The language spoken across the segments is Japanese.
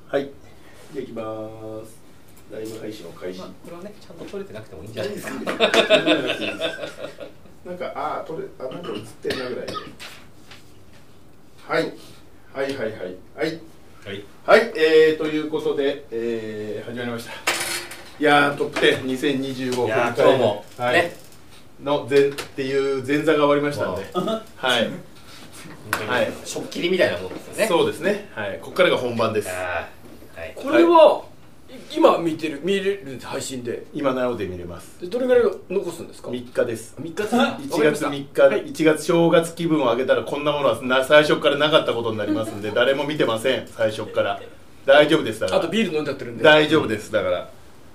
はい。じゃあ行きます。ライブ配信を開始。 これはね、ちゃんと撮れてなくてもいいんじゃないですか。 なんかなんか映ってんなぐらいで。はい。はいはいはい。はいはい、ということで、始まりました。いやー、トップ10、2025振り返り、 今日も、 はい、 ね、 のっていう前座が終わりましたんで、はい、 はい、しょっきりみたいなもんですよね。 そうですね、はい、ここからが本番です。 はい、 これは、今見れる配信で今なおで見れます。 どれぐらい残すんですか ？3日です。 3日 1月3日、はい、1月正月気分を上げたらこんなものは最初からなかったことになりますんで誰も見てません。最初から大丈夫です。だからあとビール飲んじゃってるんで大丈夫です。だから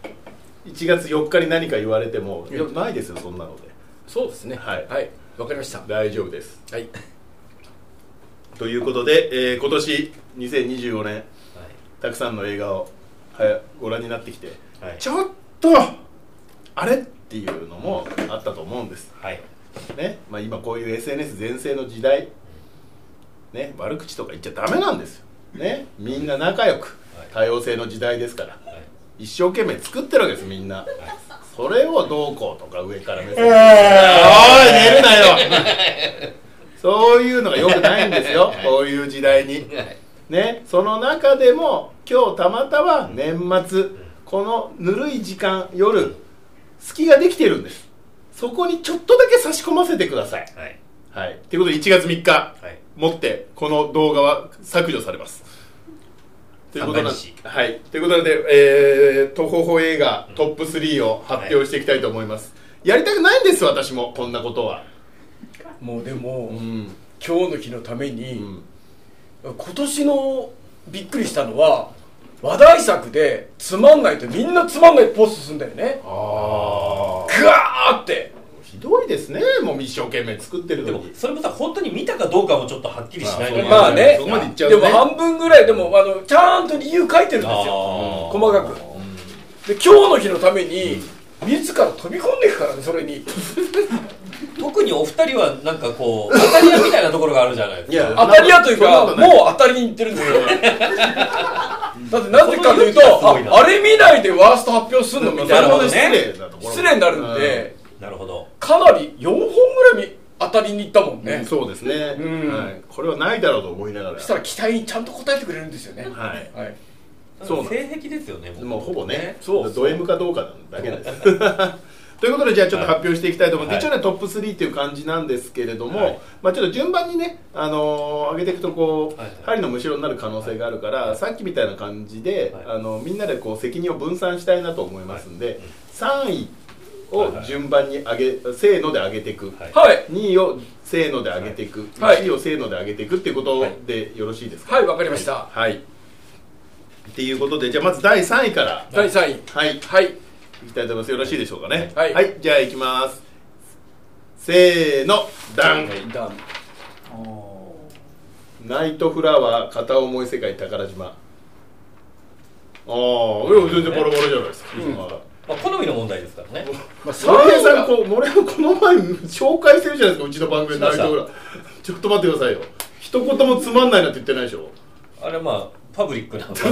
1月4日に何か言われてもないですよ、そんなので。 そうですね、 はいはい、わかりました。 大丈夫です。 はい。 ということで、今年2025年、はい、たくさんの映画をご覧になってきて、はい、ちょっとあれっていうのもあったと思うんです、はいね。まあ、今こういう SNS 全盛の時代、ね、悪口とか言っちゃダメなんですよ、ね、みんな仲良く多様性の時代ですから、はい、一生懸命作ってるわけですみんな、はい、それをどうこうとか上から目線で、おい寝るなよそういうのが良くないんですよこういう時代にね。その中でも今日たまたま年末このぬるい時間夜隙ができてるんです。そこにちょっとだけ差し込ませてください。はい、はい、ということで1月3日、はい、もってこの動画は削除されますということなんで、はい、ということで、東宝映画トップ3を発表していきたいと思います、はい、やりたくないんです私もこんなことは。 もうでも、今日の日のために、今年のびっくりしたのは話題作でつまんないとみんなつまんないポストするんだよね。グワーってひどいですね。もう一生懸命作ってるのに。 でもそれもさ本当に見たかどうかもちょっとはっきりしないと。 まあね、 そこまで言っちゃうね。 でも半分ぐらいでもちゃんと理由書いてるんですよ、細かく。で今日の日のために自ら飛び込んでいくからね。それに特にお二人はなんかこう当たり屋みたいなところがあるじゃないですか。 当たり屋というかもう当たりにいってるんですよだってなぜかというとあれ見ないでワースト発表するのみたいな失礼になるんで、 なるほど、 かなり4本ぐらい当たりにいったもんね、 そうですね、はい、これはないだろうと思いながら、 そしたら期待にちゃんと応えてくれるんですよね。 はい、はい、 そう性癖ですよね。 もうほぼね、ド M かどうかだけですということでじゃあちょっと発表していきたいと思って、一応ねトップ3っていう感じなんですけれども、まあちょっと順番にね上げていくとこう針のむしろになる可能性があるから、さっきみたいな感じでみんなでこう責任を分散したいなと思いますんで、3位を順番にせーので上げていく、2位をせーので上げていく、1位をせーので上げていくっていうことでよろしいですか？ はい、わかりました。 はい。っていうことでじゃあまず第3位から第3位はいいきたいと思います。よろしいでしょうかね。 はい、 はい、じゃあいきます。せーの、ダン。ナイトフラワー片思い世界宝島。全然ボロボロじゃないですか。 まあ好みの問題ですからね。 森江さんこの前紹介してるじゃないですか、うちの番組ナイトフラワー。ちょっと待ってくださいよ。一言もつまんないなって言ってないでしょ。 あれまあパブリックなの。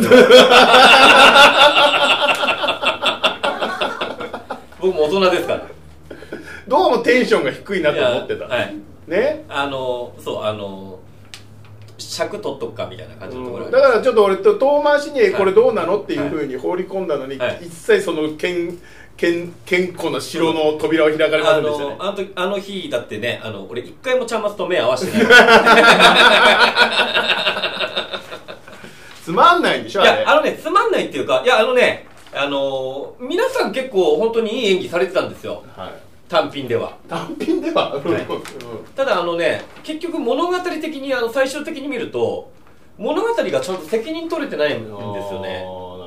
僕も大人ですから。 どうもテンションが低いなと思ってた。ね。 尺取っとくかみたいな感じのところ。 だからちょっと俺と遠回しにこれどうなのっていう風に放り込んだのに、一切その健康な城の扉を開かれませんでしたね。 あの日だってね、俺一回もちゃんまつと目合わせてない。 つまんないんでしょ。 いやつまんないっていうか、いや皆さん結構本当にいい演技されてたんですよ、単品では。ただ結局物語的に最終的に見ると物語がちゃんと責任取れてないんですよね。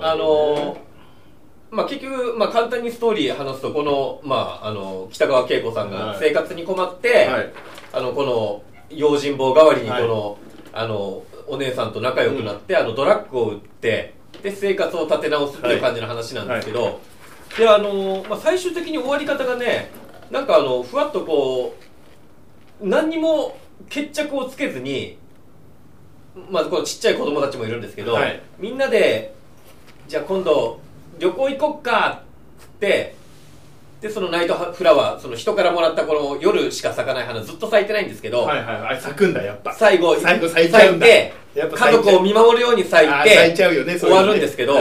まあ結局簡単にストーリー話すと、この北川景子さんが生活に困って、この用心棒代わりにこのお姉さんと仲良くなって、ドラッグを売ってで生活を立て直すっていう感じの話なんですけど、で最終的に終わり方がね、なんかふわっとこう何にも決着をつけずにまあこのちっちゃい子供たちもいるんですけど、 はい、 みんなでじゃあ今度旅行行こっかってでそのナイトフラワーその人からもらったこの夜しか咲かない花ずっと咲いてないんですけど、 はいはい、咲くんだやっぱ最後咲いちゃうんだ、 家族を見守るように咲いてちゃうよね、 終わるんですけど、い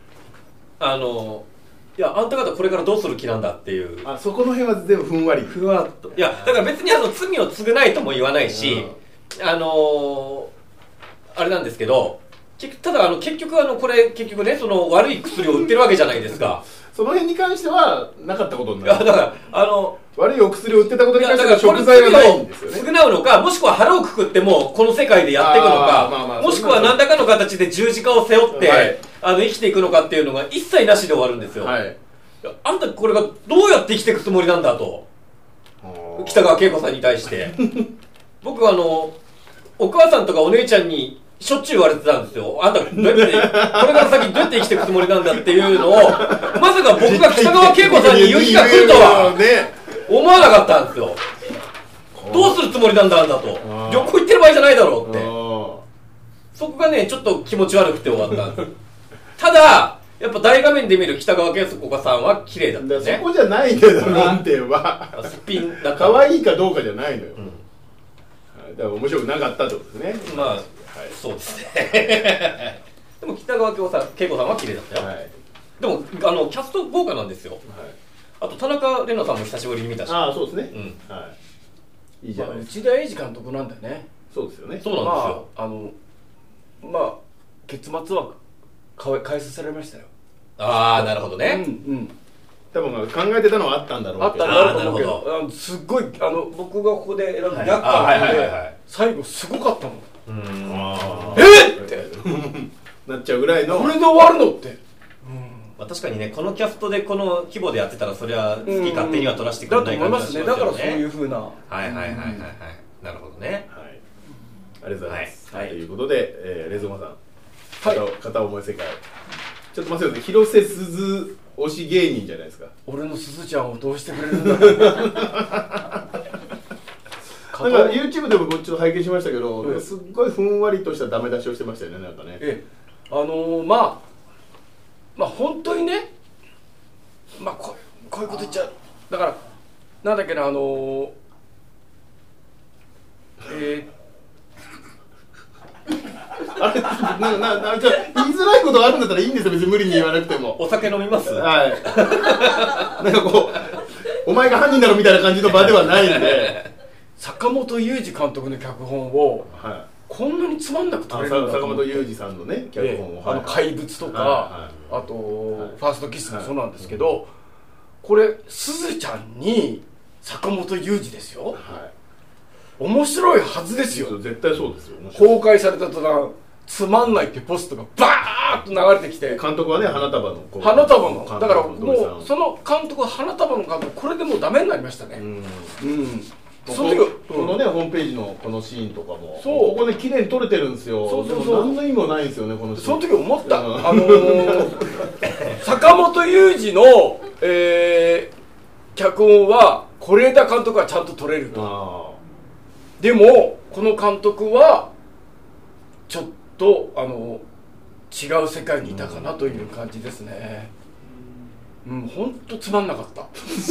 やあんた方これからどうする気なんだっていうそこの辺は全部ふんわりふわっといやだから別に罪を償いとも言わないし、あれなんですけどただ結局これ結局ねその悪い薬を売ってるわけじゃないですかその辺に関してはなかったことになる。 いやだから悪いお薬を売ってたことに関しては食材はないんですよね。 償うのかもしくは腹をくくってもこの世界でやっていくのか、もしくは何らかの形で十字架を背負って、はい、生きていくのかっていうのが一切なしで終わるんですよ、はい、あんたこれがどうやって生きていくつもりなんだと北川景子さんに対して僕はお母さんとかお姉ちゃんにしょっちゅう言われてたんですよ。あんたどうやってこれから先どうやって生きていくつもりなんだっていうのをまさか僕が北川景子さんに言う日が来るとは思わなかったんですよ。どうするつもりなんだあんだと旅行行ってる場合じゃないだろうってそこがねちょっと気持ち悪くて終わったんですただやっぱ大画面で見る北川景子さんは綺麗だったね。 そこじゃないんだよ論点はすっぴんだった可愛いかどうかじゃないのよ、だから面白くなかったってことですね。 まあ、はい、そうですねでも北川景子さんは綺麗だったよ、はい、でもキャスト豪華なんですよ、はい、あと田中玲奈さんも久しぶりに見たしそうですね、はい、いいじゃないですか。 内田英二監督なんだよね。 そうですよね。 そうなんですよ。 結末は返させられましたよ。 ああなるほどね、 多分考えてたのはあったんだろうけど。 なるほど。すっごい僕がここで選んだ逆感で最後すごかったもん。ってなっちゃうぐらいの。 これで終わるのって。 確かにねこのキャストでこの規模でやってたらそれは好き勝手には取らせてくれない感じがしますよね。だからそういう風な。 はいなるほどね。 はい。ありがとうございます。ということでレゾマさん片思い世界。ちょっと待ってください。広瀬すず推し芸人じゃないですか。 俺のすずちゃんをどうしてくれるんだろう。なんか YouTube でもこっちを拝見しましたけど、すっごいふんわりとしたダメ出しをしてましたよね。なんかね。 本当にね、こういうこと言っちゃう。だからなんだっけなあれじゃ言いづらいことがあるんだったらいいんですよ。別に無理に言わなくても。 お酒飲みます？ はい。なんかこうお前が犯人だろみたいな感じの場ではないんで。 坂本雄二監督の脚本を、こんなにつまんなく撮れるんだと思って。 坂本雄二さんのね脚本を、 怪物とか、あと、ファーストキスもそうなんですけど、これすずちゃんに坂本雄二ですよ。面白いはずですよ。 絶対そうですよ。 公開された途端つまんないってポストがバーッと流れてきて、 監督はね花束のだからもうその監督は花束の監督、これでもうダメになりましたね。 その時このねホームページのこのシーンとかもここで綺麗に撮れてるんですよ。でも何の意味もないんですよねこのシーン。 その時思った、坂本雄二の脚本は是枝監督はちゃんと撮れると。でもこの監督はちょっと違う世界にいたかなという感じですね。本当つまんなかった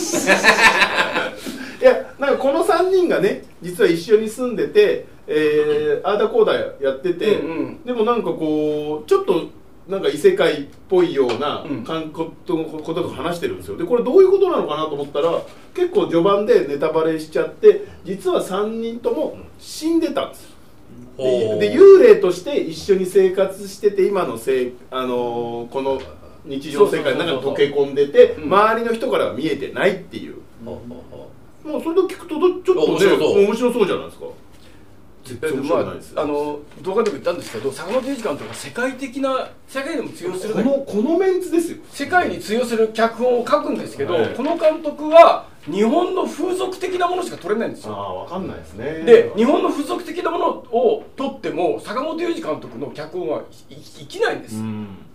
いやなんかこの3人がね実は一緒に住んでて、あーだこーだやってて、でもなんかこうちょっとなんか異世界っぽいようなこととか話してるんですよ。でこれどういうことなのかなと思ったら結構序盤でネタバレしちゃって実は3人とも死んでたんですよ。で幽霊として一緒に生活してて今のこの日常世界の中に溶け込んでて周りの人からは見えてないっていう。もうそれと聞くとちょっとね面白そうじゃないですか。 動画でも言ったんですけど坂本龍一監督が世界でも通用するこのメンツですよ。 世界に通用する脚本を書くんですけど、この監督は日本の風俗的なものしか撮れないんですよ。 分かんないですね。 で日本の風俗的なものを撮っても坂本龍一監督の脚本は生きないんです。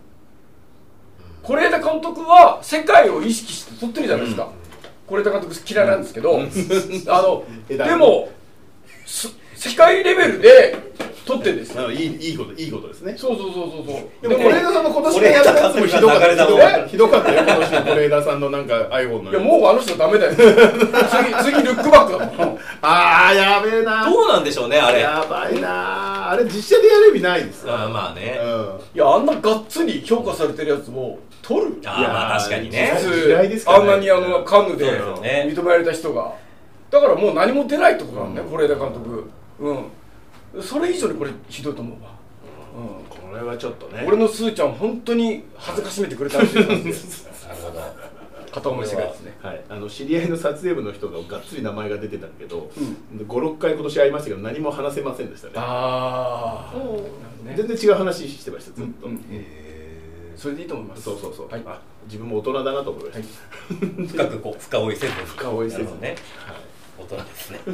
是枝監督は世界を意識して撮ってるじゃないですか。是枝監督嫌いなんですけどでも世界レベルで撮ってんですよ。 いいことですね。 そう。 でも是枝さんの今年のやったやつもひどかったよ。ひどかったよ、今年の是枝さんのなんか iPhone の。 いやもうあの人ダメだよ。次ルックバックだもん。 あーやべえな。 どうなんでしょうねあれ。 やばいな。あれ実写でやる意味ないですよ。 まあね。 いやあんながっつり評価されてるやつも撮る。 まあ確かにね。 あんなにカンヌで認められた人が。だからもう何も出ないってことなんだよ、是枝監督。それ以上にこれひどいと思うわ。 これはちょっとね。 俺のスーちゃん本当に恥ずかしめてくれたんですよ。 なるほど。 片思いしてくれですね。 はい、知り合いの撮影部の人ががっつり名前が出てたけど、5、6回今年会いましたけど何も話せませんでしたね。全然違う話してましたずっと。 それでいいと思います。 そう。自分も大人だなと思いました。 深追いせず。 深追いせずね。 大人ですね。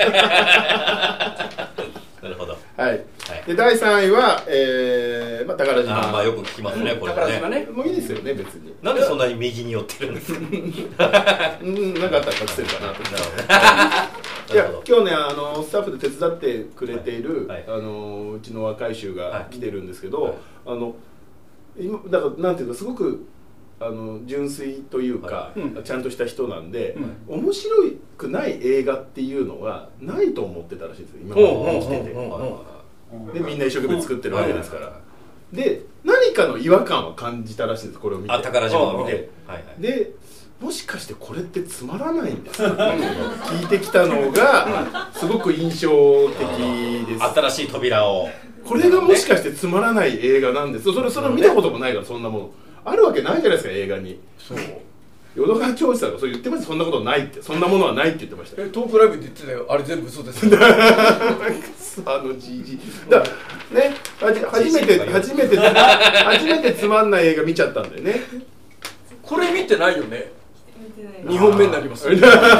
なるほど。 はい。で第3位は宝島。 よく聞きますねこれね。 宝島ね。 もういいですよね別に。 なんでそんなに右に寄ってるんですか。 なんかあったら隠せるかなと。いや今日ねスタッフで手伝ってくれているうちの若い衆が来てるんですけど、今だからなんていうかすごく純粋というか、ちゃんとした人なんで、面白くない映画っていうのはないと思ってたらしいですよ今まで生きてて。でみんな一生懸命作ってるわけですから。で何かの違和感は感じたらしいんですこれを見て。 宝島を見て。 でもしかしてこれってつまらないんですか聞いてきたのがすごく印象的です。 新しい扉を。 これがもしかしてつまらない映画なんです。それ見たこともないからそんなものあるわけないじゃないですか映画に。そう。淀川長司さんがそう言ってました。そんなことないって、そんなものはないって言ってました。 トークライブで言ってたよ。あれ全部嘘ですよ。 じじだね、初めてつまんない映画見ちゃったんだよね。 これ見てないよね。2本目になります。2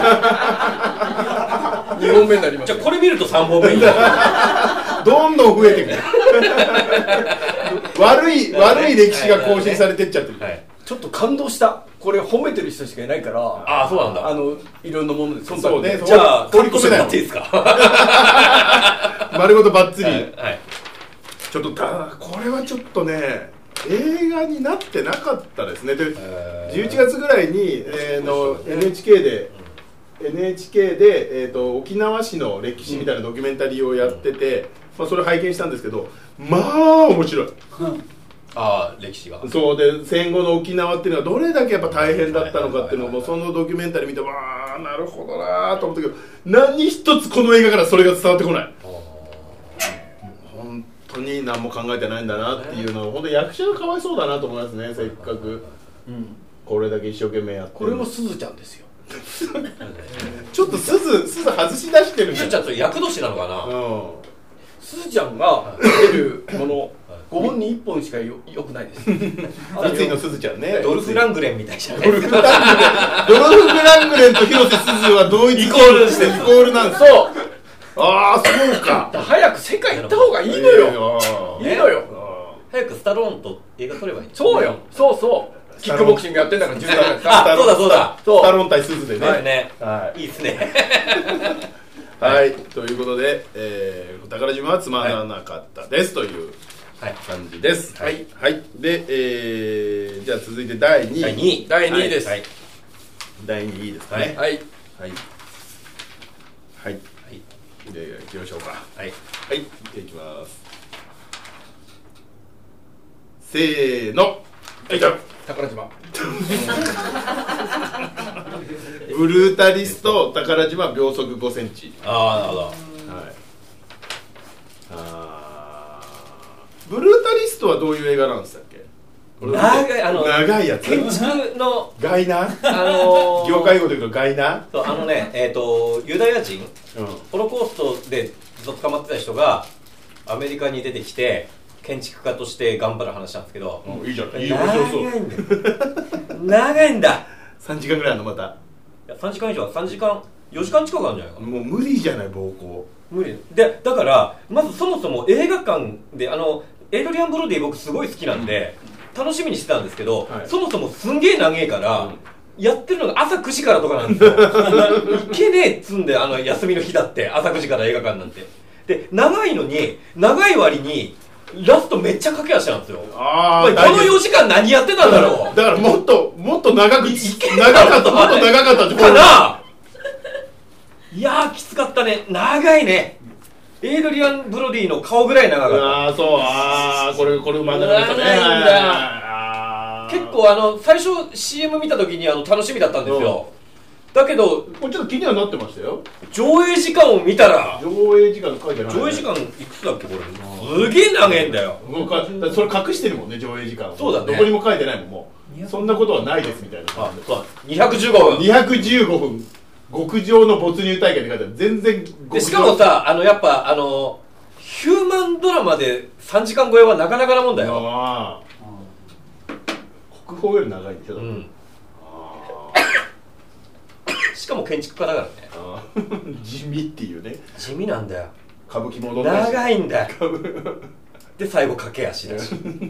本目になります。 じゃあこれ見ると3本目になる。 どんどん増えてくる。悪い歴史が更新されてっちゃってる。 ちょっと感動した。これ褒めてる人しかいないから。 そうなんだ。 いろんなもので。 そうね。 じゃあ、取り込めなくていいですか。 丸ごとバッツリ。ちょっとこれはちょっとね、映画になってなかったですね。で、11月ぐらいにNHK で沖縄市の歴史みたいなドキュメンタリーをやってて、それ拝見したんですけど、まあ面白い。 歴史がそうで戦後の沖縄っていうのはどれだけやっぱ大変だったのかっていうのもそのドキュメンタリー見てなるほどなと思ったけど何一つこの映画からそれが伝わってこない。本当に何も考えてないんだなっていうのは本当役者がかわいそうだなと思いますね。せっかくこれだけ一生懸命やってこれもすずちゃんですよ。 ちょっとすず外し出してるんすずちゃんと役年なのかな。 すずちゃんが出るもの5本に1本しかよくないです。三井のすずちゃんね。 ドルフ・ラングレンみたいじゃないですか。ドルフ・ラングレンと広瀬すずは同一イコールなんです。そう。そうか。 早く世界行った方がいいのよ。いいのよ。 早くスタローンと映画撮ればいい。 そうよ。そう。キックボクシングやってんだから10年そうだ。 スタローン対すずでね。 いいっすね。 はい、ということで、宝島はつまらなかったですという感じです。はい。で、じゃあ続いて第2位。 第2位です。 第2位ですかね。はい。では行きましょうか。はい。でいきます。せーの。 宝島。 ブルータリスト宝島秒速5センチ。 なるほど。 ブルータリストはどういう映画なんでしたっけ？長いやつ。 建築のガイナ？業界語で言うとガイナ？ そうユダヤ人、ホロコーストでずっと捕まってた人がアメリカに出てきて建築家として頑張る話なんですけど、 いいじゃん。 長いんだ。 3時間ぐらいあるのまた。 いや3時間以上は4時間近くあるんじゃないかな。 もう無理じゃない暴行。 無理でだからまずそもそも映画館でエイドリアン・ブロディ僕すごい好きなんで、楽しみにしてたんですけど、そもそもすんげえ長えから、やってるのが朝9時からとかなんですよ。いけねえっつんで休みの日だって朝9時から映画館なんて。 で長いのに長い割にラストめっちゃ駆け足なんですよ。この4時間何やってたんだろう。 だからもっと長かったってかな。いやーきつかったね。長いね。エイドリアン・ブロディの顔ぐらい長かった。 これ真ん中ですね。 結構最初 CM 見た時に楽しみだったんですよ。だけどこれちょっと気にはなってましたよ。 上映時間を見たら上映時間書いてない。 上映時間いくつだっけこれ。すげえ長いんだよ。 それ隠してるもんね、上映時間。 そうだね。 どこにも書いてないもん。もうそんなことはないですみたいな。 215分 215分極上の没入体験って書いてある。全然でしかもさやっぱヒューマンドラマで3時間超えはなかなかなもんだよ。 国宝より長いでしょ。 しかも建築家だからね。 地味っていうね。 地味なんだよ。 歌舞伎もの長いんだよ。で最後駆け足だし。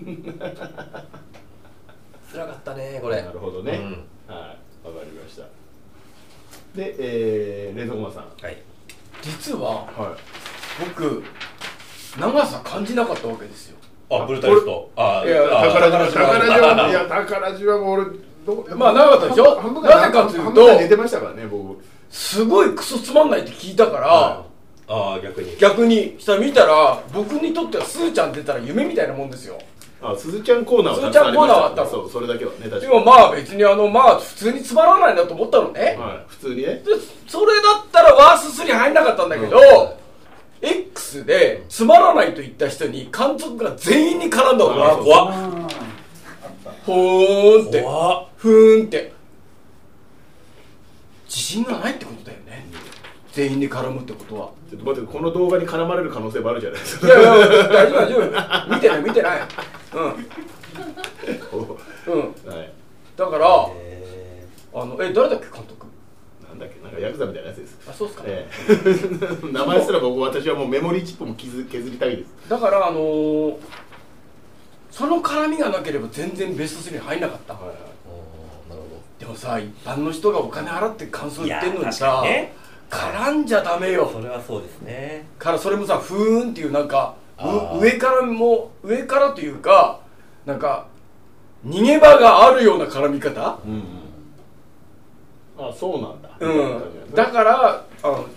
辛かったねこれ。 なるほどね。はい、わかりました。で、冷蔵庫さん。 はい。実は僕長さ感じなかったわけですよ。 ブルータリスト。 宝島も俺まあ長かったでしょ。なぜかというと寝てましたからね僕。 すごいクソつまんないって聞いたから、逆にしたら見たら僕にとってはスーちゃん出たら夢みたいなもんですよ。 すずちゃんコーナーはあったの。 そう、それだけはね。 でもまあ別に普通につまらないなと思ったのね。 普通にね。 それだったらワース3入んなかったんだけど、X でつまらないと言った人に監督が全員に絡んだのが怖っ。ふーんってふーんって自信がないってことだよね。全員に絡むってことは。 ちょっと待って、この動画に絡まれる可能性もあるじゃないですか。 いや大丈夫見てないだから誰だっけ監督。 なんだっけ、なんかヤクザみたいなやつです。 そうっすか。 名前すら私はもうメモリーチップも削りたいです。 だからその絡みがなければ全然ベスト3に入んなかった。でもさ、一般の人がお金払って感想言ってんのにさ、絡んじゃダメよ。 それはそうですね。 それもさ、ふーんっていうなんか上からというかなんか逃げ場があるような絡み方。 そうなんだ。 だから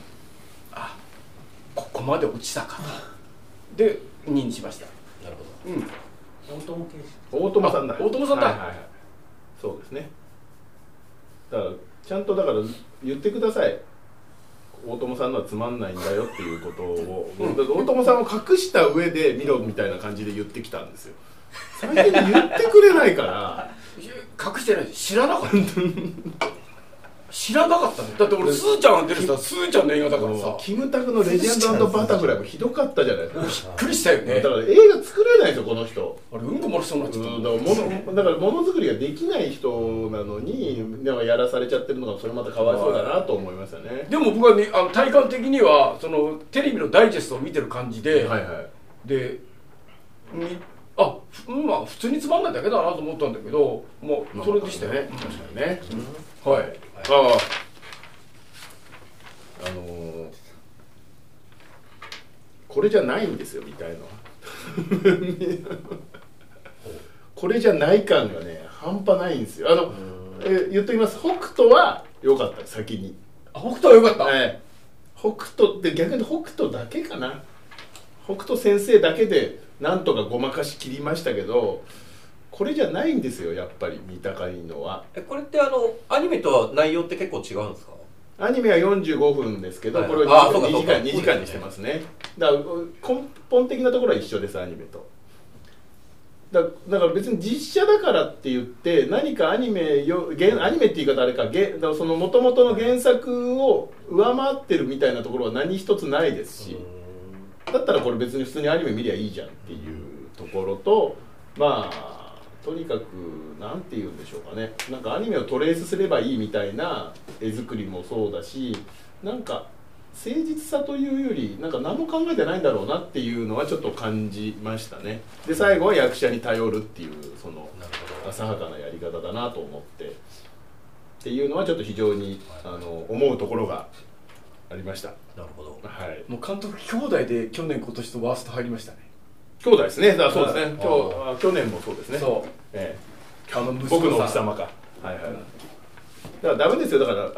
ここまで落ちたかとで2にしました。 なるほど。 大友さんだ。 大友さんだ。 そうですね。だからちゃんと言ってください。大友さんのはつまんないんだよっていうことを、大友さんを隠した上で見ろみたいな感じで言ってきたんですよ。最近言ってくれないから隠してない。知らなかったね。だって俺スーちゃんが出るさ、スーちゃんの映画だからさ、 キムタクのレジェンド&バタフライもひどかったじゃないですか。 びっくりしたよね。 だから映画作れないですよこの人。 うんこ漏れそうになっちゃった。 だからものづくりができない人なのにやらされちゃってるのがそれまたかわいそうだなと思いましたね。 でも僕はね、体感的にはそのテレビのダイジェストを見てる感じで、でまあ普通につまんないだけだなと思ったんだけど、それでしたよね。 確かにね。 はい。 これじゃないんですよみたいな。これじゃない感がね半端ないんですよ。言っときます。北斗は良かった先に。 北斗は良かった。 北斗って逆に北斗だけかな。北斗先生だけでなんとかごまかしきりましたけど、これじゃないんですよやっぱり見たかいのは。 これってアニメとは内容って結構違うんですか？ アニメは45分ですけど、これを2時間にしてますね。だから根本的なところは一緒です、アニメと。だから別に実写だからって言って何かアニメって言い方あれか、その元々の原作を上回ってるみたいなところは何一つないですし、だったらこれ別に普通にアニメ見りゃいいじゃんっていうところと、とにかくなんて言うんでしょうかね、なんかアニメをトレースすればいいみたいな絵作りもそうだし、なんか誠実さというよりなんか何も考えてないんだろうなっていうのはちょっと感じましたね。で最後は役者に頼るっていうその浅はかなやり方だなと思ってっていうのはちょっと非常に思うところがありました。 なるほど。 はい。 もう監督兄弟で去年今年とワースト入りましたね。 兄弟ですね。だそうですね。去年もそうですね。 そう。 僕の奥様か。はいはい。だからダメですよ。だから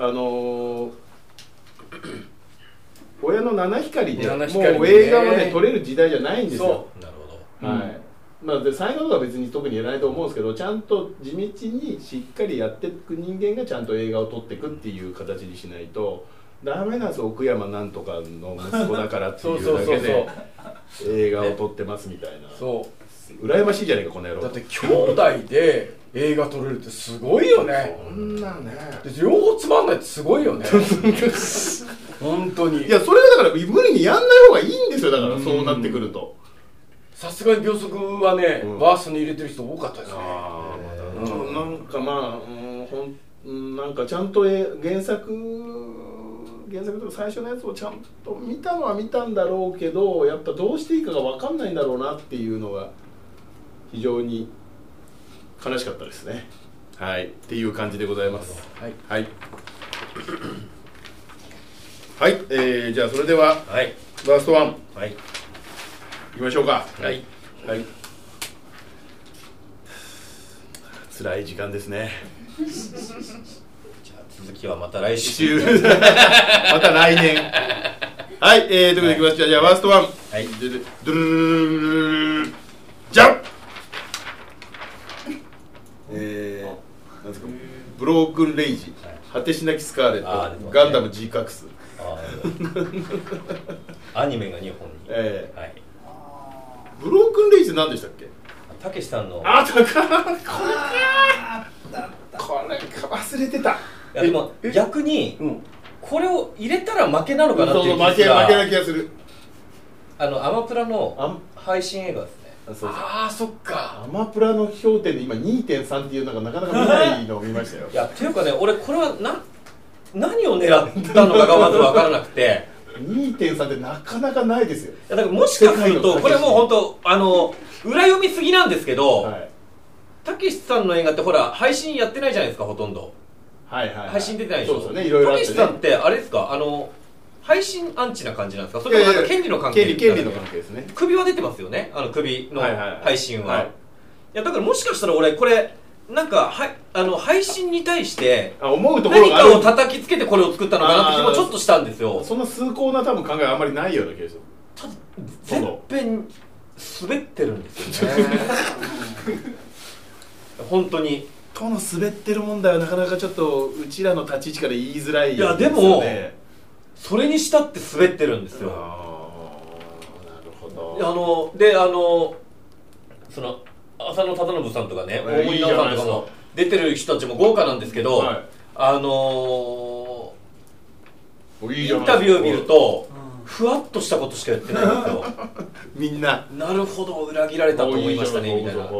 親の七光でもう映画はね撮れる時代じゃないんですよ。 なるほど。 はい。まあで才能とか別に特にいらないと思うんですけど、ちゃんと地道にしっかりやっていく人間がちゃんと映画を撮っていくっていう形にしないとダメなんですよ。奥山なんとかの息子だからっていうだけで映画を撮ってますみたいな。そう羨ましいじゃないかこの野郎。 だって兄弟で映画撮れるってすごいよね。 そんなね両方つまんないってすごいよね。本当に。 いやそれはだから無理にやんない方がいいんですよ。だからそうなってくるとさすがに秒速はね、バースに入れてる人多かったですね。 なんかまあ、なんかちゃんと原作とか最初のやつをちゃんと見たのは見たんだろうけど、やっぱどうしていいかが分かんないんだろうなっていうのが非常に悲しかったですね。はいっていう感じでございます。はいはいはい、じゃあそれでは、はい、ラストワン、はい、いきましょうか。はいはい。辛い時間ですね。 じゃあ続きはまた来週また来年。はい、ということでいきました。じゃあワーストワン、はい、ドゥルルルルじゃん。なんですか、ブロークンレイジ、果てしなきスカーレット、ガンダム G カクス。 アニメが日本に。はい。 ブロークンレイジって何でしたっけ？ たけしさんの。 あ、これか忘れてた。 いやでも逆にこれを入れたら負けなのかなっていう気が。 負けな気がする。 アマプラの配信映画ですね。 ああそっか。 アマプラの評点で今 2.3 っていうのがなかなか見ないのを見ましたよ。 いやっていうかね、俺これは何を狙ったのかがまず分からなくて。 2.3 ってなかなかないですよ。 だからもしかするとこれもう本当裏読みすぎなんですけど、たけしさんの映画ってほら配信やってないじゃないですか、ほとんど。はいはい。配信出てないでしょ。そうですね、いろいろあってね。たけしさんってあれですか、配信アンチな感じなんですか、それともなんか権利の関係？ 権利の関係ですね。 首は出てますよね、首の配信は。いやだからもしかしたら俺これなんか配信に対して思うところが何かを叩きつけてこれを作ったのかなって気もちょっとしたんですよ。 そんな崇高な多分考えあんまりないような気がする。 ただ全編滑ってるんですよね。本当にこの滑ってる問題はなかなかちょっとうちらの立ち位置から言いづらい。 いやでもそれにしたって滑ってるんですよ。なるほど。 でその浅野忠信さんとかね、大森直さんとかも出てる人たちも豪華なんですけど、インタビューを見るとふわっとしたことしか言ってないんですよ。 みんななるほど裏切られたと思いましたねみたいな。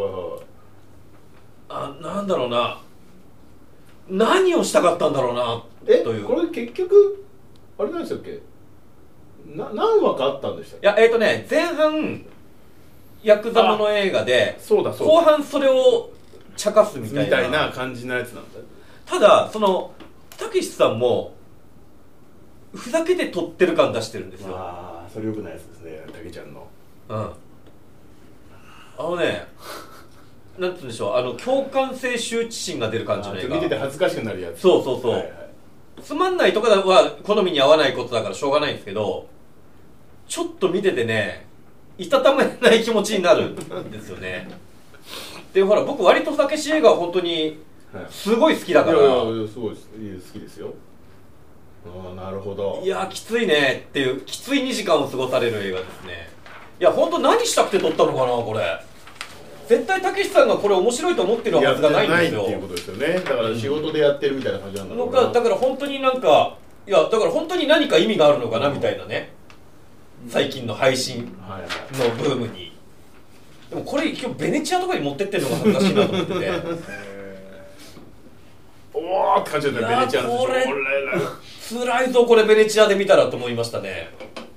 なんだろうな、何をしたかったんだろうなという。 これ結局あれなんでしたっけ、何話かあったんでしたっけ？ いや前半ヤクザもの映画で後半それを茶化すみたいな感じのやつなんだ。 ただたけしさんもふざけて撮ってる感出してるんですよ。 ああそれよくないやつですね、たけちゃんの。 なんて言うんでしょう、共感性羞恥心が出る感じの映画。 見てて恥ずかしくなるやつ。 そう、はいはい、つまんないとかは好みに合わないことだからしょうがないんですけど、ちょっと見ててねいたたまれない気持ちになるんですよね。でほら僕割とたけし映画は本当にすごい好きだから。いやすごい好きですよ。なるほど。 いやきついねっていう、きつい2時間を過ごされる映画ですね。いや本当何したくて撮ったのかなこれ。絶対たけしさんがこれ面白いと思ってるはずがないんですよ。 やってないっていうことですよね。だから仕事でやってるみたいな感じなんだろうな。 だから本当になんかだから本当に何か意味があるのかなみたいなね。最近の配信のブームに。でもこれ今日ベネチアとかに持ってってるのが恥ずかしいなと思ってて。 おーって感じだったベネチアの。 これ辛いぞこれベネチアで見たらと思いましたね。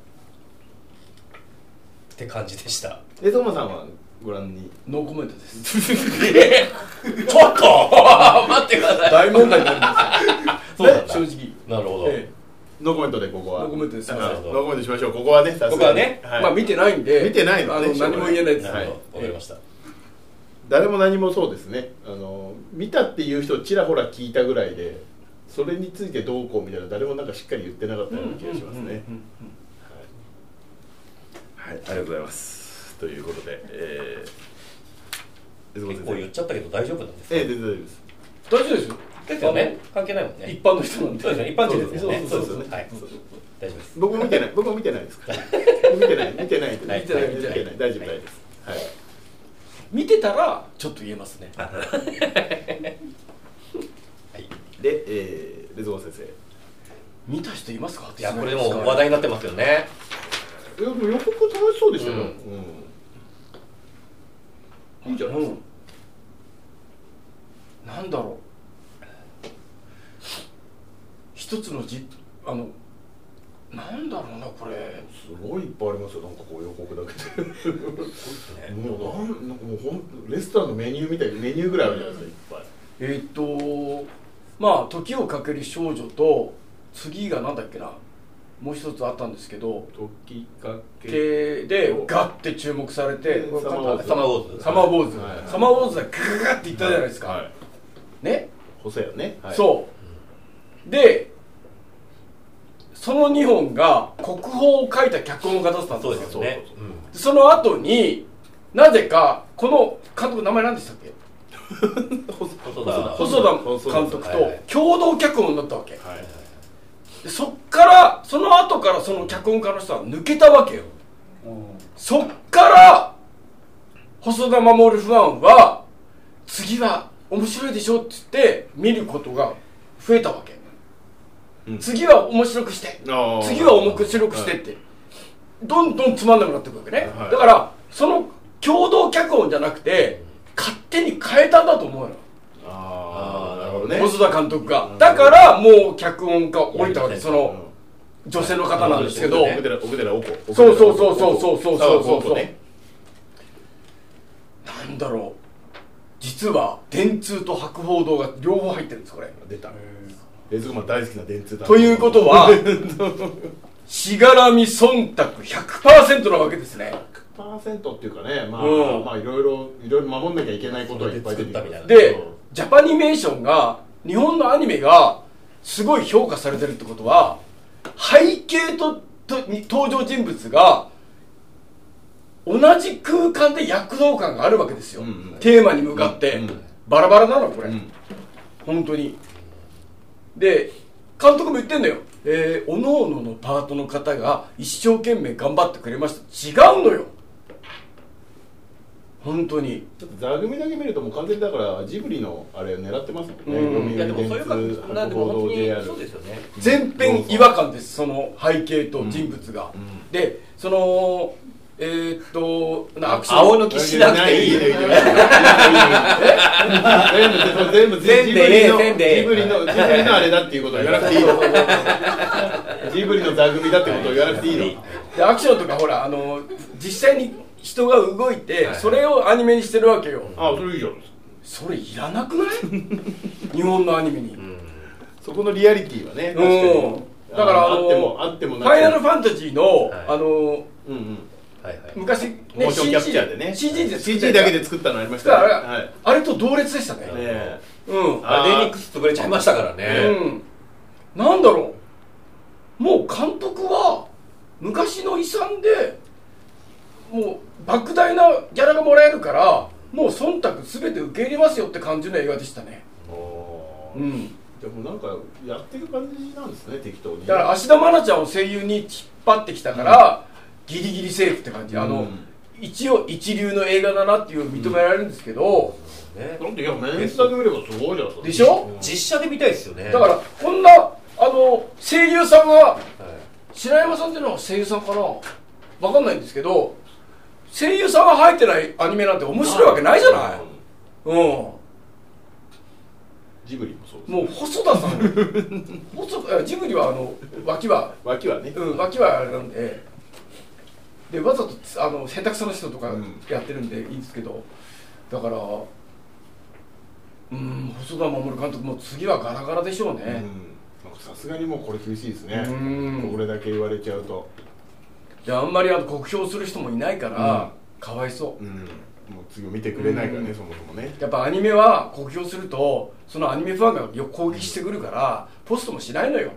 って感じでした。 トーマさんはご覧に？ ノーコメントです。 ちょっと待ってください。 大問題になります。そうなんだ。正直。 なるほど。 ノーコメントでここはノーコメントです。 ノーコメントしましょう。ここはね、 ここはね、 まあ見てないんで、 見てないので何も言えないです。 わかりました。 誰も何もそうですね。見たっていう人ちらほら聞いたぐらいで、それについてどうこうみたいな誰もなんかしっかり言ってなかったような気がしますね。はい、ありがとうございます。ということで、 結構言っちゃったけど大丈夫なんですか？ 全然大丈夫です。 大丈夫ですよ。 ですよね。関係ないもんね。 一般の人なんで。 そうですね。一般人ですよね。 そうですよね。 はい。大丈夫です。 僕も見てない。僕も見てないですから。見てない。大丈夫大丈夫です。はい。 見てたらちょっと言えますね。 はい。 で、レズゴン先生。 見た人いますか？ いや、これもう話題になってますよね。 予告楽しそうでしたよ。いいじゃないですか。 なんだろう。一つのなんだろうなこれ。 すごいいっぱいありますよ。なんかこう予告だけで。もうなんかもうレストランのメニューみたいメニューぐらいあるじゃないですか。いっぱい。 まあ時をかける少女と次がなんだっけな。もう一つあったんですけど。 時かけでガッて注目されて。 サマーウォーズ。サマーウォーズでグーっていったじゃないですか。ね。 細いよね。 そう。で。その2本が国宝を書いた脚本家だったんですよ。 そうですね。 その後になぜかこの監督名前何でしたっけ？細田監督と共同脚本になったわけ。でその後からその脚本家の人は抜けたわけよ。そっから細田守ファンは次は面白いでしょって言って見ることが増えたわけ。次は面白くして次は面白くしてってどんどんつまんなくなっていくわけね。だからその共同脚本じゃなくて勝手に変えたんだと思うの。 なるほどね。 細田監督がだからもう脚本家降りたわけ。その女性の方なんですけど、 奥寺おこ。 そうなんだろう、実は電通と博報堂が両方入ってるんです。これ出た。レズゴマン大好きな電通だ。 ということはしがらみ忖度 100% なわけですね。 100% っていうかね、まあいろいろ守んなきゃいけないことがいっぱい出てきたみたいな。 でジャパニメーションが日本のアニメがすごい評価されてるってことは背景と登場人物が同じ空間で躍動感があるわけですよ。テーマに向かってバラバラなのこれ、本当に。で監督も言ってんだよ。おのおののパートの方が一生懸命頑張ってくれました。違うのよ本当に。 ちょっと座組だけ見るともう完全にだからジブリのあれ狙ってますもんね。 いやでもそういう感じなんでも本当にそうですよね。 全編違和感です。その背景と人物が、でそのアクション青抜きしなくていい。 全部ジブリのあれだっていうことを言わなくていいの。ジブリの座組だってことを言わなくていいの。 でアクションとかほら実際に人が動いてそれをアニメにしてるわけよ。 ああそれいいじゃん。 それいらなくない？日本のアニメに。 そこのリアリティはね。 だからあってもファイナルファンタジーの昔ね、モーションキャプチャーでね CG だけで作ったのありましたね。 あれと同列でしたね。 あれデニックス潰れちゃいましたからね。 なんだろう、もう監督は昔の遺産でもう莫大なギャラがもらえるからもう忖度全て受け入れますよって感じの映画でしたね。 でもなんかやってる感じなんですね、適当に。 だから芦田愛菜ちゃんを声優に引っ張ってきたから、ギリギリセーフって感じ。一応一流の映画だなっていう認められるんですけど、 なんでいやメンツだけ見ればすごいじゃないですか。 でしょ？ 実写で見たいですよね。 だからこんな声優さんが、白山さんっていうのは声優さんかな、わかんないんですけど、声優さんが入ってないアニメなんて面白いわけないじゃない。 ジブリもそうです。 もう細田さんジブリは脇はね、脇はあれなんでわざと下手くその人とかやってるんでいいんですけど、だから細田守監督も次はガラガラでしょうね。 さすがにもうこれ厳しいですね。これだけ言われちゃうと。 じゃああんまり酷評する人もいないから、かわいそう。 もう次を見てくれないからね、そもそもね。 やっぱアニメは酷評するとそのアニメファンがよく攻撃してくるからポストもしないのよ。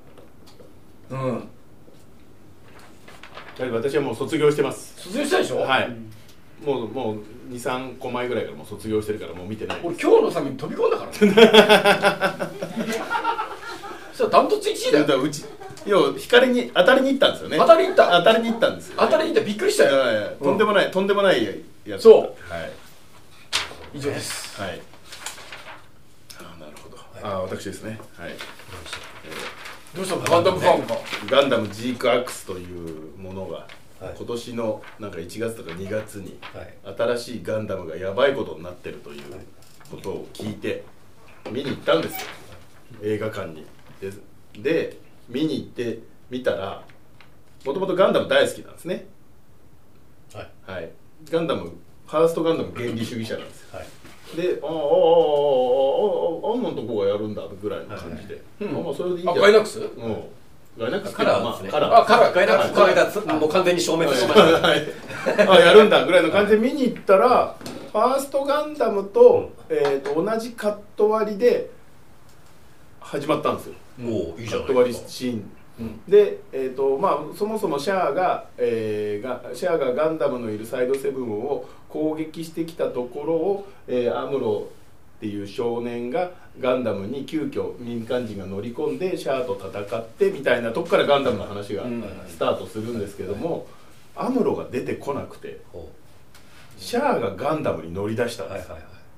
私はもう卒業してます。 卒業したでしょ。 はい。もう2、3個前ぐらいからもう卒業してるからもう見てない。 俺今日のために飛び込んだからね。そしたらダントツ1位だよ。 だからうち光に当たりに行ったんですよね。 当たりに行った。 当たりに行ったんですよ。 当たりに行った。びっくりしたよ。 とんでもないやつ。 そう。 はい。 以上です。 はい。なるほど。私ですね。はい。 どうしたのガンダムファンか。 ガンダムジークアックスというものが今年のなんか1月とか2月に新しいガンダムがやばいことになってるということを聞いて見に行ったんですよ、映画館に。で見に行ってみたら、もともとガンダム大好きなんですね。はい。ガンダムファーストガンダム原理主義者なんですよ。で、あんのとこがやるんだぐらいの感じで、それでいいんじゃない。 ガイナックス？ ガイナックスカラーですね。 カラーガイナックスこの間もう完全に消滅しました。 やるんだぐらいの感じで見に行ったら、ファーストガンダムと同じカット割りで始まったんですよ。 いいじゃないですか。 カット割りシーンで、そもそもシャアがガンダムのいるサイドセブンを攻撃してきたところを、アムロっていう少年がガンダムに急遽民間人が乗り込んでシャアと戦ってみたいなとこからガンダムの話がスタートするんですけども、アムロが出てこなくてシャアがガンダムに乗り出したんです。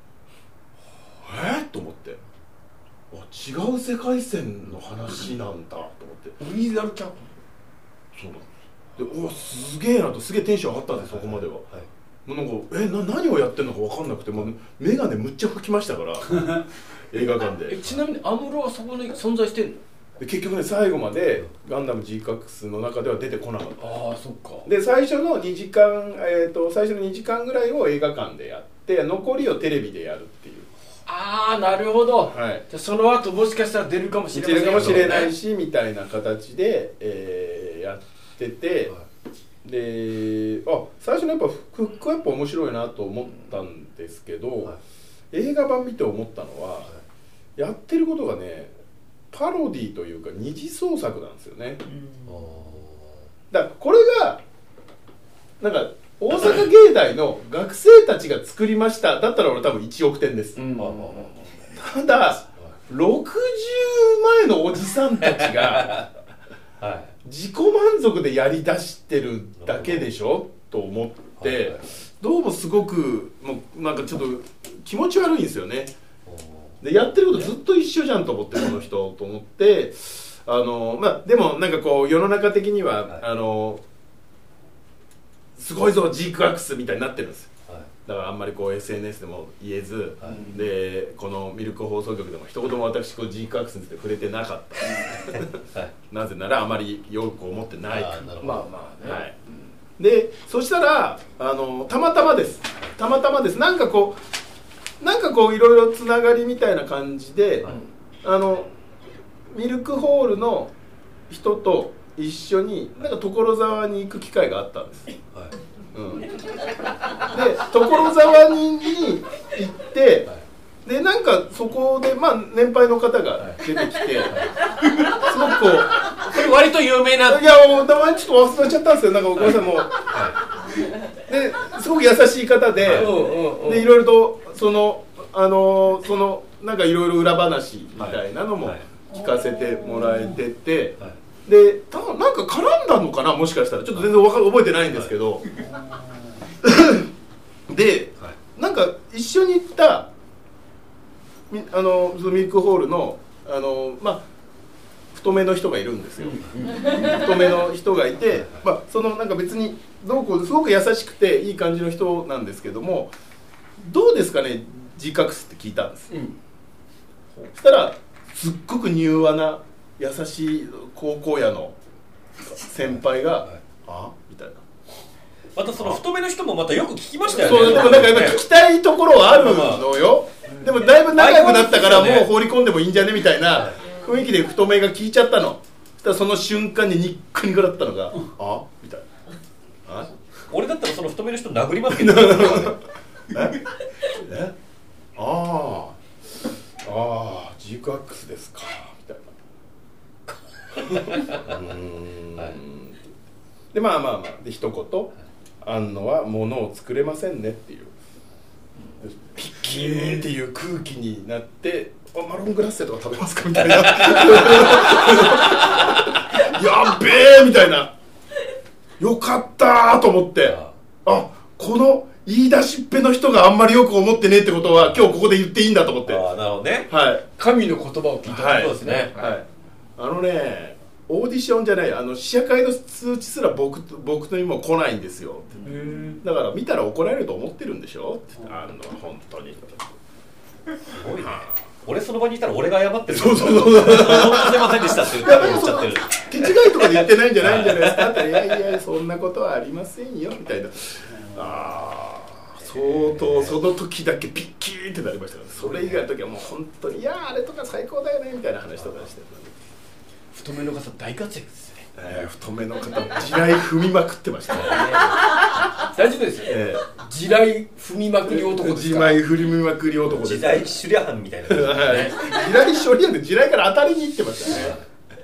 と思って、違う世界線の話なんだと思って。 オリジナルキャンプ。 そうなんです。すげえなと、すげえテンション上がったんです、そこまでは。もうなんか何をやってるのか分かんなくて、もう眼鏡むっちゃ拭きましたから映画館で。 ちなみにアムロはそこに存在してんの？ 結局ね、最後までガンダム G カックスの中では出てこなかった。 そっか。 で最初の2時間ぐらいを映画館でやって、残りをテレビでやるっていう。 なるほど。 はい。 じゃその後もしかしたら出るかもしれない。 出るかもしれないしみたいな形で、やってて、で最初のやっぱフックはやっぱ面白いなと思ったんですけど、映画版見て思ったのは、やってることがねパロディというか二次創作なんですよね。だからこれがなんか大阪芸大の学生たちが作りましただったら俺多分1億点です。ただ60前のおじさんたちが自己満足でやりだしてるだけでしょと思って、どうもすごくもうなんかちょっと気持ち悪いんですよね。でやってることずっと一緒じゃんと思って、この人と思って、でもなんかこう世の中的にはすごいぞジークアックスみたいになってるんですよ。だからあんまりこう SNS でも言えず、でこのミルク放送局でも一言も私こうジークアックスについて触れてなかったなぜならあまりよく思ってないから。でそしたらたまたまですなんかこういろいろつながりみたいな感じで、ミルクホールの人と一緒になんか所沢に行く機会があったんです。で所沢に行って、でなんかそこで年配の方が出てきて、すごくこれ割と有名な、 いやもう名前ちょっと忘れちゃったんですよ。なんかごめんなさいもう。ですごく優しい方で、でいろいろとなんかいろいろ裏話みたいなのも聞かせてもらえてて、でなんか絡んだのかな、もしかしたらちょっと全然覚えてないんですけど、でなんか一緒に行ったそのミルクホールの太めの人がいるんですよ。太めの人がいて、そのなんか別にどうこうすごく優しくていい感じの人なんですけども、どうですかねジーカックスって聞いたんです。そしたらすっごく柔和な優しい高校野の先輩がみたいな。 またその太めの人もまたよく聞きましたよね。 そうでもなんかやっぱ聞きたいところはあるのよ。でもだいぶ仲良くなったからもう放り込んでもいいんじゃねみたいな雰囲気で太めが効いちゃったの。そしたらその瞬間にニッコニコだったのがあみたいな。あ俺だったらその太めの人殴りますけどああジークアックスですかみたいなはい、でまあで一言庵野は物を作れませんねっていうピッキーンっていう空気になってマロングラッセとか食べますかみたいなやっべえみたいなよかったーと思ってこの言い出しっぺの人があんまりよく思ってねえってことは今日ここで言っていいんだと思って。 なるほどね。 はい。 神の言葉を聞いた、 はい、そうですね。 はい。オーディションじゃない試写会の通知すら僕にも来ないんですよ。だから見たら怒られると思ってるんでしょ。本当に。 すごいね。俺その場にいたら俺が謝ってる。 そう。 すいませんでしたって言っちゃってる。 手違いとかで言ってないんじゃないですかって。いやそんなことはありませんよみたいな。相当その時だけピッキーってなりましたから、それ以外の時はもう本当にあれとか最高だよねみたいな話とかして太めの方大活躍ですね。 太めの方地雷踏みまくってましたね大丈夫ですよ、地雷踏みまくり男ですから。 地雷踏みまくり男です。 地雷シュリアハンみたいな、ね、 地雷処理班で地雷から当たりに行ってましたね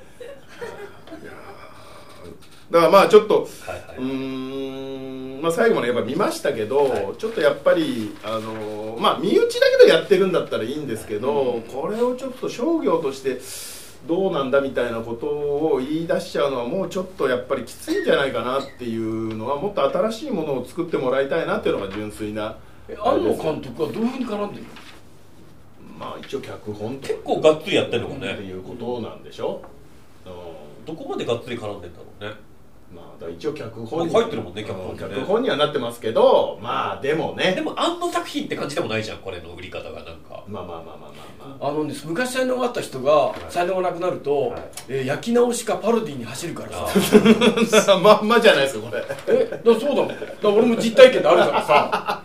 だからまあちょっと、最後までやっぱ見ましたけど、ちょっとやっぱり身内だけどやってるんだったらいいんですけど、これをちょっと商業としてどうなんだみたいなことを言い出しちゃうのはもうちょっとやっぱりきついんじゃないかなっていうのは、もっと新しいものを作ってもらいたいなっていうのが純粋な。 庵野監督はどういうふうに絡んでるの？一応脚本とか結構がっつりやってるのかねっていうことなんでしょ。 どこまでがっつり絡んでんだろうね。 だ一応脚本に入ってるもんね、脚本にはなってますけど、でもね。 でも庵野作品って感じでもないじゃん、これの売り方がなんか。 昔才能があった人が才能がなくなると、焼き直しかパロディに走るからさまんまじゃないですかこれ。 そうだもん。俺も実体験であるからさ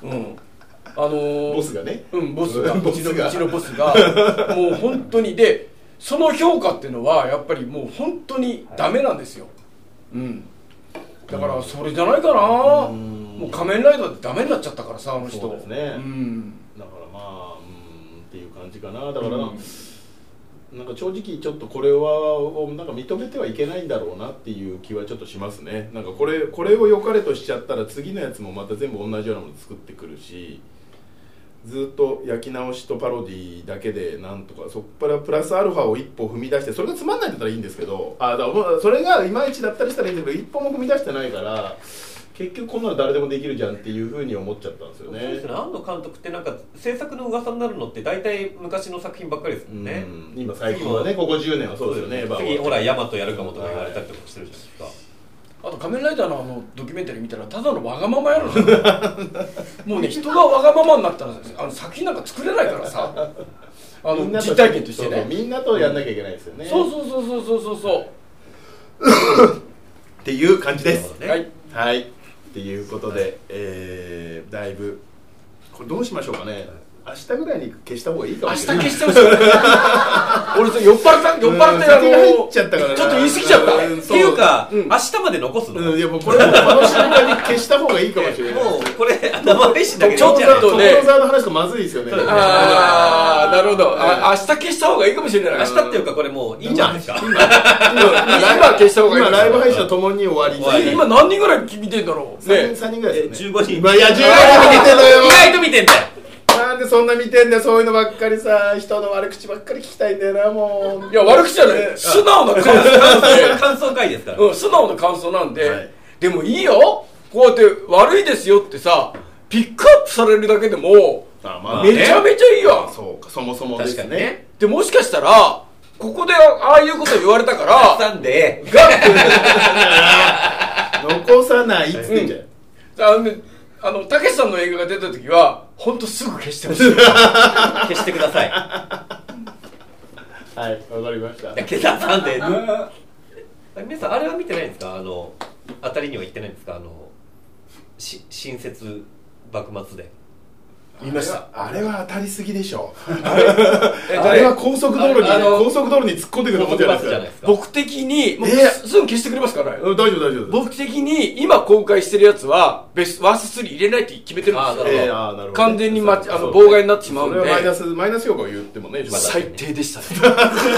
ボスがね、 ボスがうちのボスがもう本当にで、その評価っていうのはやっぱりもう本当にダメなんですよ。だからそれじゃないかな。もう仮面ライダーってダメになっちゃったからさ、あの人。 そうですね。だからっていう感じかな。だからなんか正直ちょっとこれはなんか認めてはいけないんだろうなっていう気はちょっとしますね。なんかこれを良かれとしちゃったら次のやつもまた全部同じようなもの作ってくるし、ずっと焼き直しとパロディだけでなんとか、そこからプラスアルファを一歩踏み出して、それがつまんないんだったらいいんですけど、それがいまいちだったりしたらいいんだけど、一歩も踏み出してないから結局こんなの誰でもできるじゃんっていうふうに思っちゃったんですよね。 そうですね。庵野監督ってなんか制作の噂になるのって大体昔の作品ばっかりですもんね。 今最近はね、ここ10年はそうですよね。 次ほらヤマトやるかもとか言われたりとかしてるじゃないですか。 あと仮面ライダーのドキュメンタリー見たらただのわがままやろもうね、人がわがままになったら作品なんか作れないからさ実体験としてね、 みんなとやんなきゃいけないですよね。 そうっていう感じです。 はいっていうことで、だいぶこれどうしましょうかね。明日ぐらいに消した方がいいかもしれない。 明日消してほしい俺酔っ払って入っちゃったからちょっと言い過ぎちゃったっていうか、明日まで残すの。 いやもうこれもこの瞬間に消した方がいいかもしれない。 もうこれ生配信だけでちょっとね、 所沢の話がまずいですよね。 なるほど。明日消した方がいいかもしれない。 明日っていうかこれもういいんじゃないですか。 今消した方がいい。 今ライブ配信とともに終わり。 今何人ぐらい見てんだろう。 3人ぐらいですね。 15人。 いや15人見てんのよ。 意外と見てんだよ。 なんでそんな見てんだよ。そういうのばっかりさ、人の悪口ばっかり聞きたいんだよな。もういや悪口じゃない、素直な感想会ですから。 素直な感想なんで、でもいいよ、こうやって悪いですよってさピックアップされるだけでもめちゃめちゃいいよ。 そうか、そもそもですね。 でもしかしたらここでああいうこと言われたからなんで残さないっつってんじゃん。 たけしさんの映画が出た時は本当すぐ消してほしい消してください。 はい、わかりました。 消ささんで皆さんあれは見てないんですか。当たりには行ってないんですか。新設幕末で言いました。 あれは当たりすぎでしょ。あれは高速道路に突っ込んでくるもんじゃないですか。 僕的にすぐ消してくれますから。 大丈夫。 僕的に今公開してるやつはワース3入れないって決めてるんですよ。完全に妨害になってしまうんで。 それはマイナス評価を言ってもね。 最低でしたね。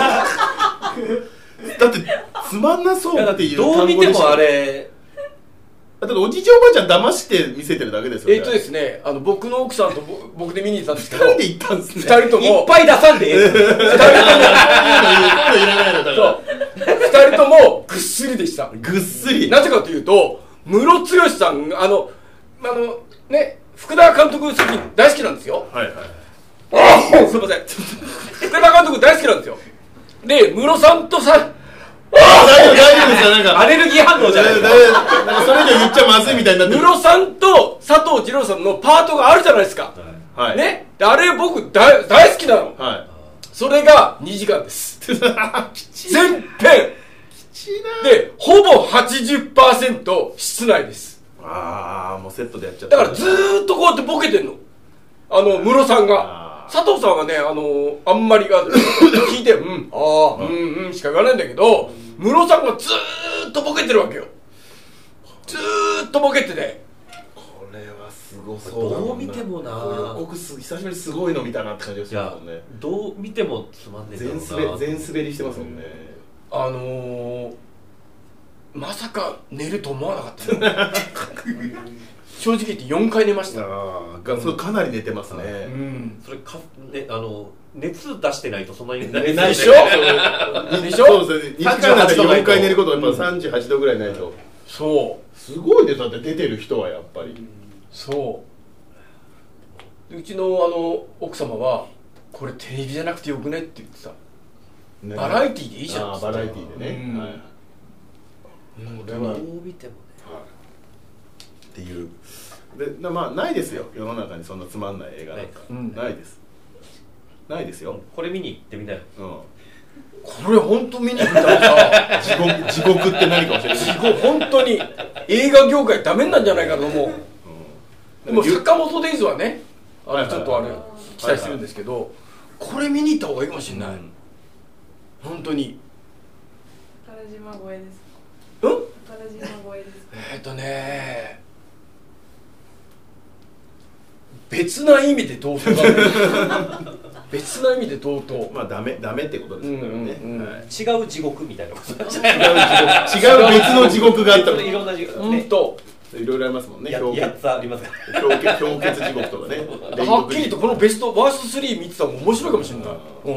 だってつまんなそうっていうどう見てもあれ。 だっておじいちゃんおばあちゃん騙して見せてるだけですよね。 ですね、僕の奥さんと僕で見に行ったんですけど、 2人で行ったんですね。 2人ともいっぱい出さんで 2人ともぐっすりでした。 ぐっすり。 なぜかというと、ムロツヨシさんね、福田監督作品大好きなんですよ。すいません。福田監督大好きなんですよ。で、ムロさんと大丈夫ですよ。なんかアレルギー反応じゃないですか。 なんかそれ以上言っちゃまずいみたいになってる。 ムロさんと佐藤二朗さんのパートがあるじゃないですか。 はい。 ね。あれ僕大好きなの。 はい。 それが2時間です。全編。で、ほぼ 80% 室内です。 もうセットでやっちゃった。 だからずーっとこうやってボケてんの。ムロさんが。佐藤さんはね、あんまり聞いて、しか言わないんだけど、ムロさんがずーっとボケてるわけよ。ずーっとボケてて。 これはすごそうだ。 どう見てもな。 予告久しぶりにすごいの見たなって感じがしますもんね。 どう見てもつまんねえだろうな。 全滑りしてますもんね。 まさか寝ると思わなかったね。正直言って4回寝ました。 それかなり寝てますね。 それ熱出してないとそんなに寝ないでしょ。 でしょ。そうですね。2時間の中で4回寝ることはやっぱ38度ぐらいないと。 そうすごいです。だって出てる人はやっぱり。 そううちの奥様はこれテレビじゃなくてよくねって言ってた。バラエティーでいいじゃん。 バラエティーでね。 これはどう見てもねっていうで、まあないですよ、世の中にそんなつまんない映画なんかないですよ。 これ見に行ってみたい。 これ本当見に行ったらさ地獄って何か教えて。 本当に映画業界ダメになんじゃないかと思う。でも坂本デイズはね、ちょっと期待してるんですけど、これ見に行った方がいいかもしれない。本当に。 宝島越えですか。 宝島越えですか。 別な意味で同等だね。別な意味で同等。 まあダメってことですからね。 違う地獄みたいなこと。違う別の地獄があったらいろんな地獄。 本当。いろいろありますもんね。 8つありますから。 氷結地獄とかね。 はっきりとこのベストワースト3見てたら面白いかもしれない。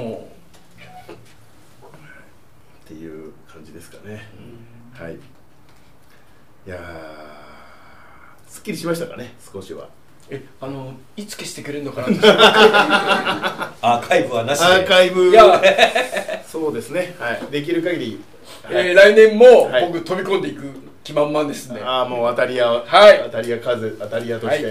っていう感じですかね。はい。いやすっきりしましたかね、少しは。 いつ消してくれるのかな。 アーカイブはなしで。 アーカイブ。そうですね。はい。できる限り。 来年も僕飛び込んでいく気満々ですね。 もう当たり屋として、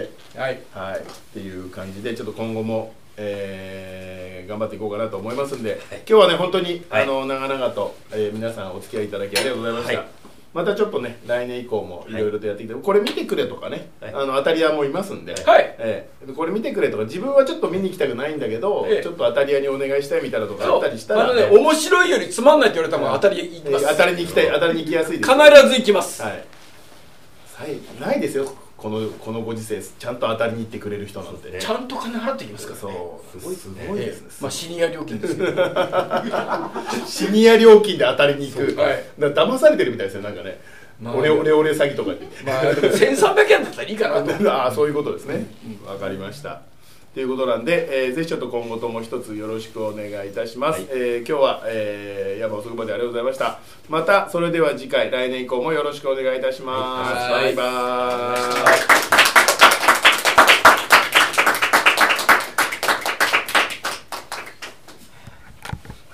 っていう感じでちょっと今後も頑張っていこうかなと思いますんで、今日はね本当に長々と皆さんお付き合いいただきありがとうございました。またちょっとね来年以降もいろいろとやってきて、これ見てくれとかね、当たり屋もいますんで、これ見てくれとか、自分はちょっと見に行きたくないんだけど、ちょっと当たり屋にお願いしたいみたいなとかあったりしたら、 面白いよりつまんないって言われたら当たり行きます。 当たりに行きたい、当たりに行きやすいです。 必ず行きます。 ないですよ、このご時世ちゃんと当たりに行ってくれる人なんてね。 ちゃんと金払っていきますからね。 すごいですね。 まあシニア料金ですけど。 シニア料金で当たりに行く。騙されてるみたいですよ、なんかね。オレ詐欺とかに。 まあでも1300円だったらいいかなと。 そういうことですね。わかりました。ということなんで、ぜひちょっと今後とも一つよろしくお願いいたします。今日は、山遅くまでありがとうございました。またそれでは次回来年以降もよろしくお願いいたします。バイバーイ。